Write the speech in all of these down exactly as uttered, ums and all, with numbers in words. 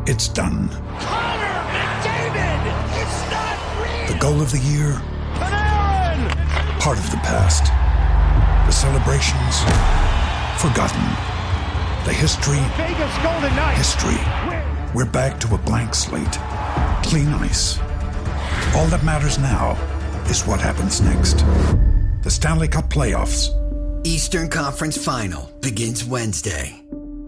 It's done. Connor McDavid! It's not real! The goal of the year? Panarin! Part of the past. The celebrations? Forgotten. The history? Vegas Golden Knights! History. We're back to a blank slate. Clean ice. All that matters now is what happens next. The Stanley Cup Playoffs. Eastern Conference Final begins Wednesday.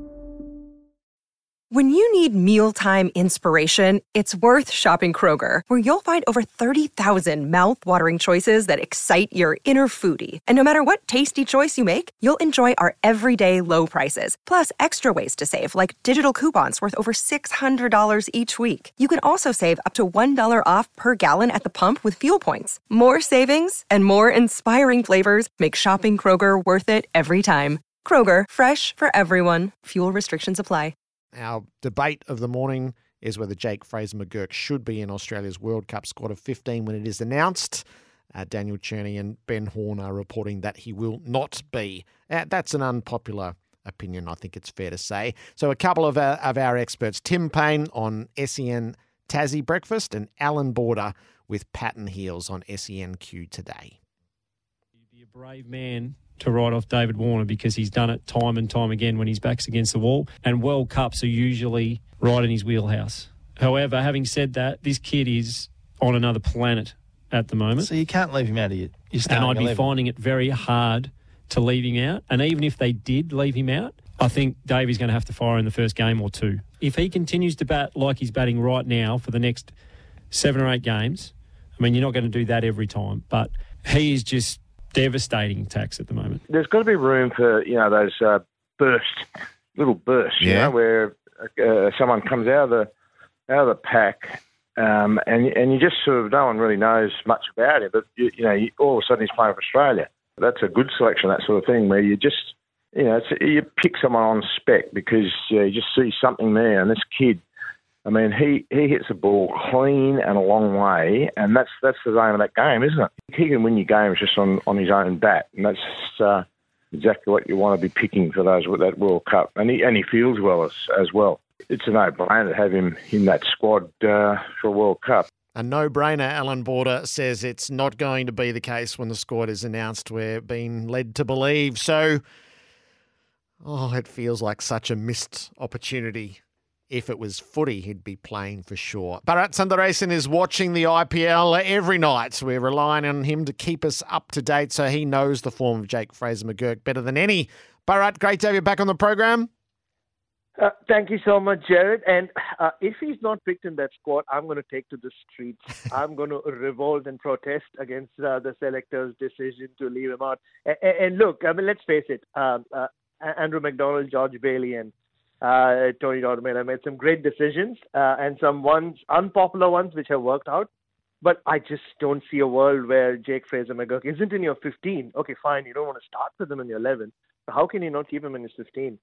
When you need mealtime inspiration, it's worth shopping Kroger, where you'll find over thirty thousand mouth-watering choices that excite your inner foodie. And no matter what tasty choice you make, you'll enjoy our everyday low prices, plus extra ways to save, like digital coupons worth over six hundred dollars each week. You can also save up to one dollar off per gallon at the pump with fuel points. More savings and more inspiring flavors make shopping Kroger worth it every time. Kroger, fresh for everyone. Fuel restrictions apply. Our debate of the morning is whether Jake Fraser-McGurk should be in Australia's World Cup squad of fifteen when it is announced. Uh, Daniel Cherney and Ben Horn are reporting that he will not be. Uh, that's an unpopular opinion, I think it's fair to say. So a couple of our, of our experts, Tim Payne on S E N Tassie Breakfast and Alan Border with Pat and Heels on S E N Q today. You'd be a brave man to write off David Warner because he's done it time and time again when his back's against the wall, and World Cups are usually right in his wheelhouse. However, having said that, this kid is on another planet at the moment. So you can't leave him out of your, your And I'd be eleven. finding it very hard to leave him out. And even if they did leave him out, I think Davey's going to have to fire in the first game or two. If he continues to bat like he's batting right now for the next seven or eight games, I mean, you're not going to do that every time, but he is just devastating tax at the moment. There's got to be room for, you know, those uh, bursts, little bursts, you Yeah. know, where uh, someone comes out of the out of the pack, um, and and you just sort of, no one really knows much about him, but you, you know, you, all of a sudden he's playing for Australia. That's a good selection, that sort of thing, where you just, you know, it's, you pick someone on spec because uh, you just see something there, and this kid, I mean, he, he hits the ball clean and a long way, and that's that's the aim of that game, isn't it? He can win your games just on, on his own bat, and that's uh, exactly what you want to be picking for those with that World Cup. And he and he feels well as, as well. It's a no-brainer to have him in that squad uh, for a World Cup. A no-brainer, Alan Border says it's not going to be the case when the squad is announced. We're being led to believe. So, oh, it feels like such a missed opportunity. If it was footy, he'd be playing for sure. Bharat Sundaresan is watching the I P L every night. We're relying on him to keep us up to date so he knows the form of Jake Fraser-McGurk better than any. Bharat, great to have you back on the program. Uh, thank you so much, Jared. And uh, if he's not picked in that squad, I'm going to take to the streets. I'm going to revolt and protest against uh, the selector's decision to leave him out. And, and look, I mean, let's face it, um, uh, Andrew McDonald, George Bailey, and Uh, Tony Dorman made some great decisions uh, and some ones, unpopular ones, which have worked out. But I just don't see a world where Jake Fraser-McGurk isn't in your fifteen. Okay, fine, you don't want to start with him in your eleven. But how can you not keep him in his fifteen?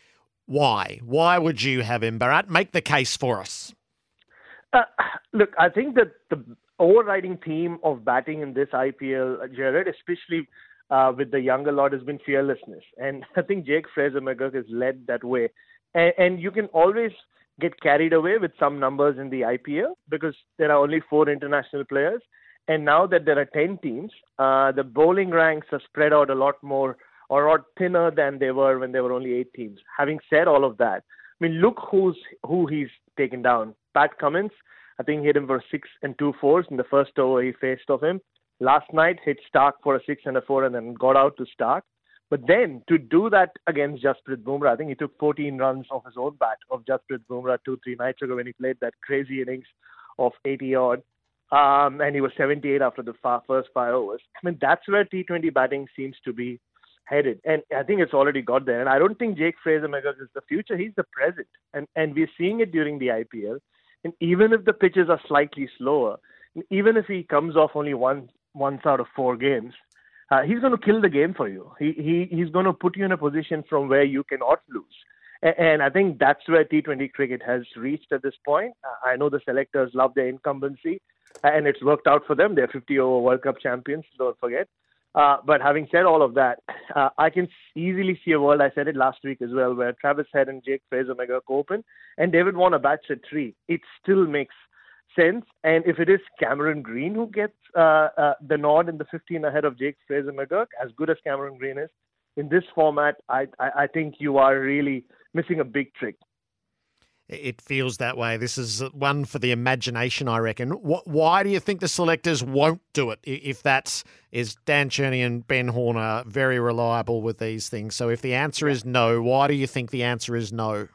Why? Why would you have him, Bharat? Make the case for us. Uh, look, I think that the overriding theme of batting in this I P L, Jared, especially uh, with the younger lot, has been fearlessness. And I think Jake Fraser-McGurk is led that way. And, and you can always get carried away with some numbers in the I P L because there are only four international players. And now that there are ten teams, uh, the bowling ranks are spread out a lot more or a lot thinner than they were when there were only eight teams. Having said all of that, I mean, look who's who he's taken down. Pat Cummins, I think hit him for six and two fours in the first over he faced of him. Last night, hit Stark for a six and a four and then got out to Stark. But then to do that against Jasprit Bumrah, I think he took fourteen runs off his own bat of Jasprit Bumrah two, three nights ago when he played that crazy innings of eighty odd. Um, and he was seventy-eight after the far, first five overs. I mean, that's where T twenty batting seems to be headed. And I think it's already got there. And I don't think Jake Fraser-McGurk is the future. He's the present. And, and we're seeing it during the I P L. And even if the pitches are slightly slower, even if he comes off only one once out of four games, Uh, he's going to kill the game for you. He, he He's going to put you in a position from where you cannot lose. And, and I think that's where T twenty cricket has reached at this point. Uh, I know the selectors love their incumbency, and it's worked out for them. They're fifty over World Cup champions, don't forget. Uh, but having said all of that, uh, I can easily see a world, I said it last week as well, where Travis Head and Jake Fraser-McGurk open and David Warner bats at three. It still makes sense. And if it is Cameron Green who gets uh, uh, the nod in the fifteen ahead of Jake Fraser-McGurk, as good as Cameron Green is, in this format, I, I, I think you are really missing a big trick. It feels that way. This is one for the imagination, I reckon. Why do you think the selectors won't do it? If that's, is Dan Cherny and Ben Horner very reliable with these things? So if the answer is no, why do you think the answer is no?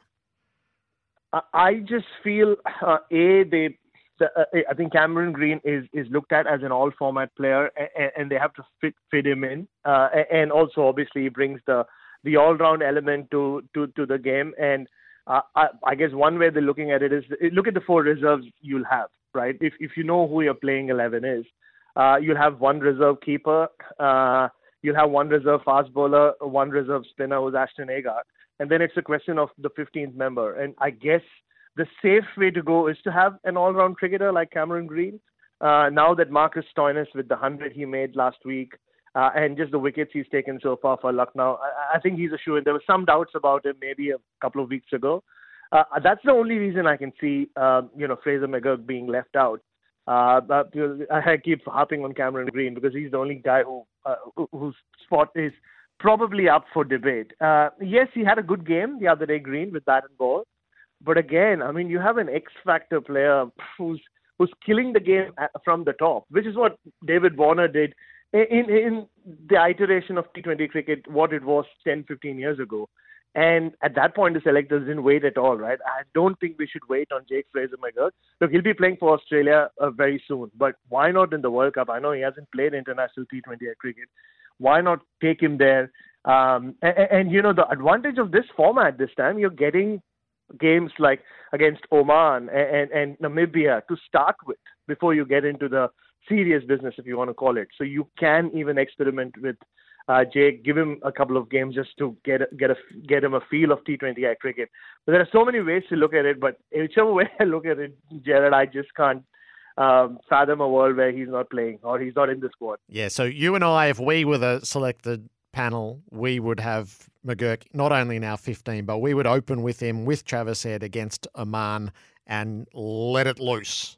I just feel, uh, A, they, the, uh, I think Cameron Green is, is looked at as an all-format player, and, and they have to fit fit him in. Uh, and also, obviously, he brings the, the all-round element to, to, to the game. And Uh, I, I guess one way they're looking at it is look at the four reserves you'll have, right? If if you know who your playing eleven is, uh, you'll have one reserve keeper, uh, you'll have one reserve fast bowler, one reserve spinner who's Ashton Agar, and then it's a question of the fifteenth member. And I guess the safe way to go is to have an all-round cricketer like Cameron Green. Uh, now that Marcus Stoinis, with the hundred he made last week, Uh, and just the wickets he's taken so far for Lucknow, I, I think he's a shoo-in. There were some doubts about him maybe a couple of weeks ago. Uh, that's the only reason I can see, uh, you know, Fraser-McGurk being left out. Uh, but I keep harping on Cameron Green because he's the only guy who uh, whose spot is probably up for debate. Uh, yes, he had a good game the other day, Green, with bat and ball. But again, I mean, you have an X-factor player who's who's killing the game from the top, which is what David Warner did In, in the iteration of T twenty cricket, what it was ten, fifteen years ago. And at that point, the selectors didn't wait at all, right? I don't think we should wait on Jake Fraser-McGurk. Look, he'll be playing for Australia uh, very soon, but why not in the World Cup? I know he hasn't played international T twenty cricket. Why not take him there? Um, and, and, you know, the advantage of this format this time, you're getting games like against Oman and, and, and Namibia to start with before you get into the serious business, if you want to call it. So you can even experiment with uh, Jake, give him a couple of games just to get a, get a get him a feel of T twenty cricket. But there are so many ways to look at it. But whichever way I look at it, Jared, I just can't um, fathom a world where he's not playing or he's not in the squad. Yeah. So you and I, if we were the selected panel, we would have McGurk not only in our fifteen, but we would open with him with Travis Head against Oman and let it loose.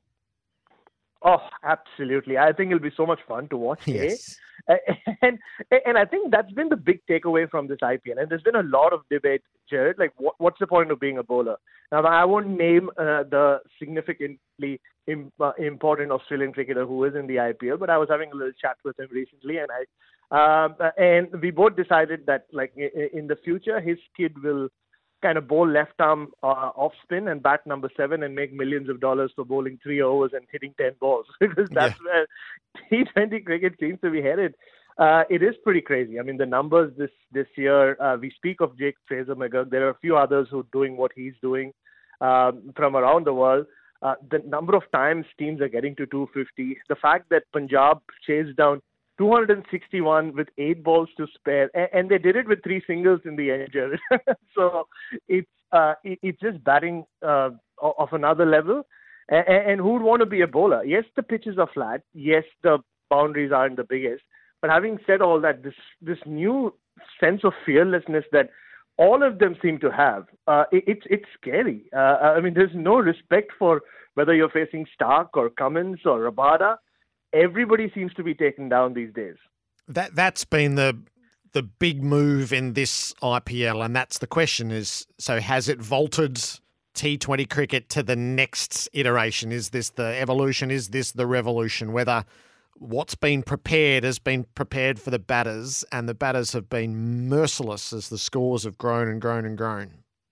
Oh, absolutely. I think it'll be so much fun to watch. Yes. Eh? And, and I think that's been the big takeaway from this I P L. And there's been a lot of debate, Jared, like what, what's the point of being a bowler? Now, I won't name uh, the significantly im- uh, important Australian cricketer who is in the I P L, but I was having a little chat with him recently, and I um, and we both decided that like in the future, his kid will kind of bowl left arm uh, off spin and bat number seven and make millions of dollars for bowling three overs and hitting ten balls, because that's yeah. where T twenty cricket seems to be headed. Uh, it is pretty crazy. I mean, the numbers this this year, uh, we speak of Jake Fraser-McGurk. There are a few others who are doing what he's doing um, from around the world. Uh, the number of times teams are getting to two fifty. The fact that Punjab chased down two hundred sixty-one with eight balls to spare, and, and they did it with three singles in the end, Jared. So it's uh, it, it's just batting uh, of another level. And, and who would want to be a bowler? Yes, the pitches are flat. Yes, the boundaries aren't the biggest. But having said all that, this this new sense of fearlessness that all of them seem to have, uh, it, it's it's scary. Uh, I mean, there's no respect for whether you're facing Stark or Cummins or Rabada. Everybody seems to be taken down these days. That that's been the the big move in this I P L, and that's the question: is so has it vaulted T twenty cricket to the next iteration? Is this the evolution? Is this the revolution? Whether what's been prepared has been prepared for the batters, and the batters have been merciless as the scores have grown and grown and grown.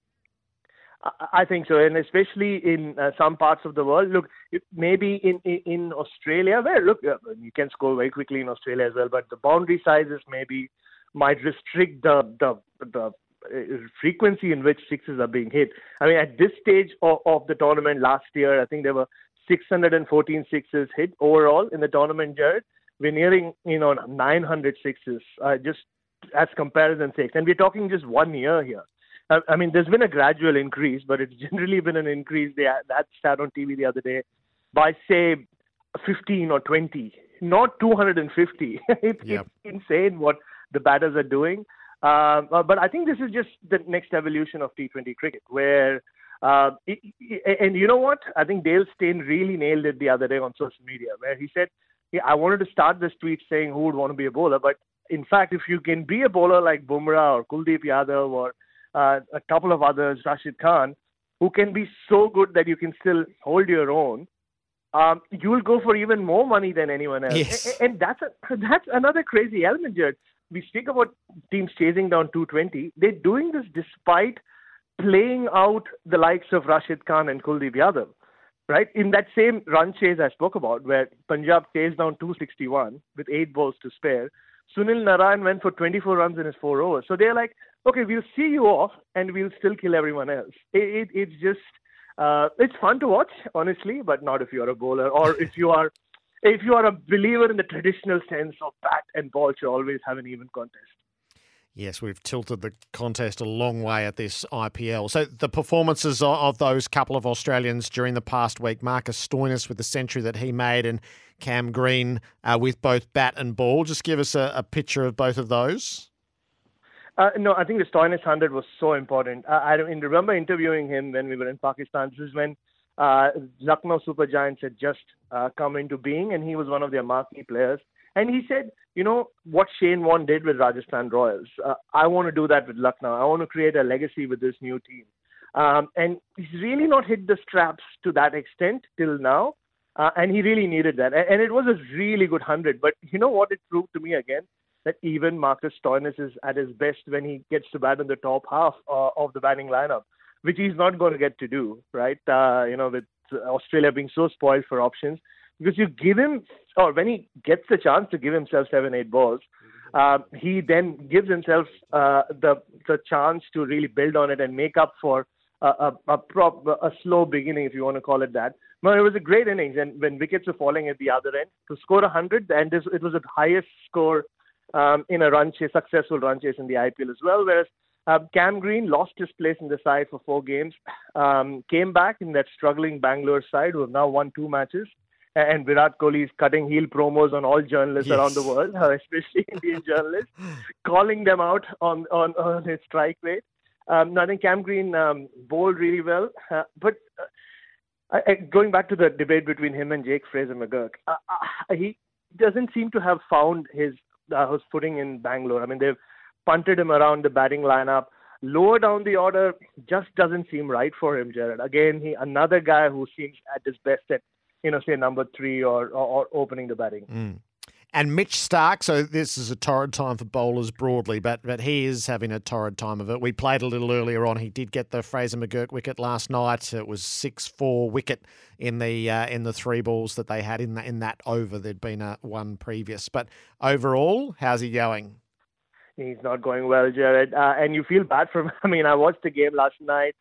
I think so, and especially in uh, some parts of the world. Look, maybe in, in in Australia, where look, you can score very quickly in Australia as well, but the boundary sizes maybe might restrict the the the frequency in which sixes are being hit. I mean, at this stage of, of the tournament last year, I think there were six hundred fourteen sixes hit overall in the tournament, Jared. We're nearing, you know, nine hundred sixes, uh, just as comparison sake, and we're talking just one year here. I mean, there's been a gradual increase, but it's generally been an increase. They, that stat on T V the other day by, say, fifteen or twenty, not two hundred fifty. it's, Yep. it's insane what the batters are doing. Uh, but I think this is just the next evolution of T twenty cricket, where, uh, it, it, and you know what? I think Dale Steyn really nailed it the other day on social media, where he said, yeah, I wanted to start this tweet saying who would want to be a bowler, but in fact, if you can be a bowler like Bumrah or Kuldeep Yadav or uh, a couple of others, Rashid Khan, who can be so good that you can still hold your own, um, you will go for even more money than anyone else. Yes. And, and that's a, that's another crazy element, Jared. We speak about teams chasing down two twenty. They're doing this despite playing out the likes of Rashid Khan and Kuldeep Yadav, right? In that same run chase I spoke about, where Punjab chased down two sixty-one with eight balls to spare, Sunil Narayan went for twenty-four runs in his four overs. So they're like, okay, we'll see you off and we'll still kill everyone else. It, it, it's just, uh, it's fun to watch, honestly, but not if you're a bowler or if you are If you are a believer in the traditional sense of bat and ball should always have an even contest. Yes, we've tilted the contest a long way at this I P L. So the performances of those couple of Australians during the past week, Marcus Stoinis with the century that he made and Cam Green uh, with both bat and ball. Just give us a, a picture of both of those. Uh, no, I think the Stoinis one hundred was so important. Uh, I remember interviewing him when we were in Pakistan. This is when Uh, Lucknow Super Giants had just uh, come into being, and he was one of their marquee players. And he said, you know, what Shane Warne did with Rajasthan Royals, uh, I want to do that with Lucknow. I want to create a legacy with this new team. Um, and he's really not hit the straps to that extent till now, uh, and he really needed that. And it was a really good one hundred. But you know what it proved to me again? That even Marcus Stoinis is at his best when he gets to bat in the top half uh, of the batting lineup, which he's not going to get to do, right? Uh, you know, with Australia being so spoiled for options, because you give him, or when he gets the chance to give himself seven, eight balls, uh, he then gives himself uh, the the chance to really build on it and make up for a a, a, prop, a slow beginning, if you want to call it that. But it was a great innings, and when wickets were falling at the other end, to score one hundred, and this, it was the highest score um, in a run chase, successful run chase in the I P L as well, whereas Uh, Cam Green lost his place in the side for four games, um, came back in that struggling Bangalore side who have now won two matches, and Virat Kohli is cutting heel promos on all journalists yes. around the world, especially Indian journalists, calling them out on, on, on his strike rate. Um, I think Cam Green um, bowled really well, uh, but uh, I, going back to the debate between him and Jake Fraser-McGurk, uh, uh, he doesn't seem to have found his, uh, his footing in Bangalore. I mean, they've punted him around the batting lineup. Lower down the order just doesn't seem right for him, Jared. Again, he another guy who seems at his best at, you know, say number three or, or, or opening the batting. Mm. And Mitch Starc, so this is a torrid time for bowlers broadly, but but he is having a torrid time of it. We played a little earlier on. He did get the Fraser-McGurk wicket last night. It was six four wicket in the uh, in the three balls that they had in, the, in that over. There'd been a one previous. But overall, how's he going? He's not going well, Jared. Uh, and you feel bad for him. I mean, I watched the game last night.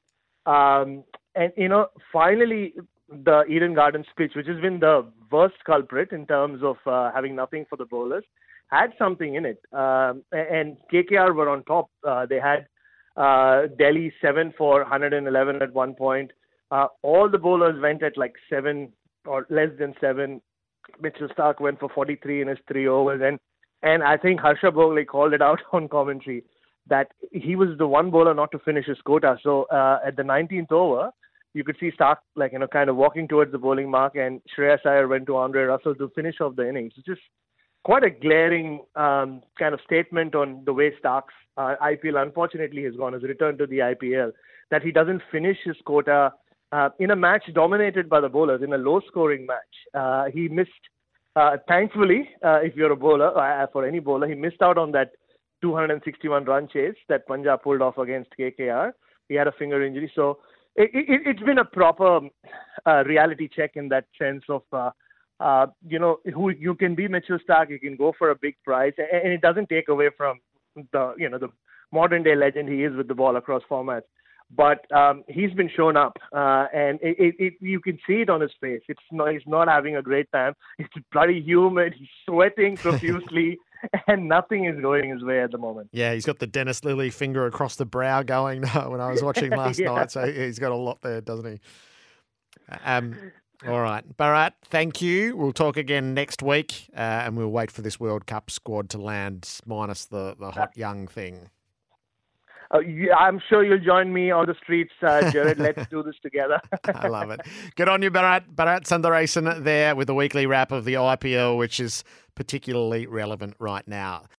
Um, and, you know, finally, the Eden Gardens pitch, which has been the worst culprit in terms of uh, having nothing for the bowlers, had something in it. Um, and K K R were on top. Uh, they had uh, Delhi seven for one hundred eleven at one point. Uh, all the bowlers went at like seven or less than seven. Mitchell Starc went for forty-three in his three overs. And And I think Harsha Bhogle called it out on commentary that he was the one bowler not to finish his quota. So uh, at the nineteenth over, you could see Starc, like, you know, kind of walking towards the bowling mark, and Shreyas Iyer went to Andre Russell to finish off the innings. It's just quite a glaring um, kind of statement on the way Starc's uh, I P L, unfortunately, has gone, has returned to the I P L, that he doesn't finish his quota uh, in a match dominated by the bowlers, in a low-scoring match. Uh, he missed Uh, thankfully, uh, if you're a bowler, uh, for any bowler, he missed out on that two hundred sixty-one run chase that Punjab pulled off against K K R. He had a finger injury. So it, it, it's been a proper uh, reality check in that sense of, uh, uh, you know, who you can be Mitchell Starc, you can go for a big prize, and, and it doesn't take away from the, you know, the modern day legend he is with the ball across formats. But um, he's been shown up, uh, and it, it, it, you can see it on his face. It's not, he's not having a great time. It's bloody humid. He's sweating profusely, and nothing is going his way at the moment. Yeah, he's got the Dennis Lilly finger across the brow going when I was watching last yeah. night. So he's got a lot there, doesn't he? Um, All right. Bharat, thank you. We'll talk again next week uh, and we'll wait for this World Cup squad to land, minus the, the hot young thing. Uh, yeah, I'm sure you'll join me on the streets, uh, Jared. Let's do this together. I love it. Good on you, Bharat. Bharat Sundaresan there with the weekly wrap of the I P L, which is particularly relevant right now.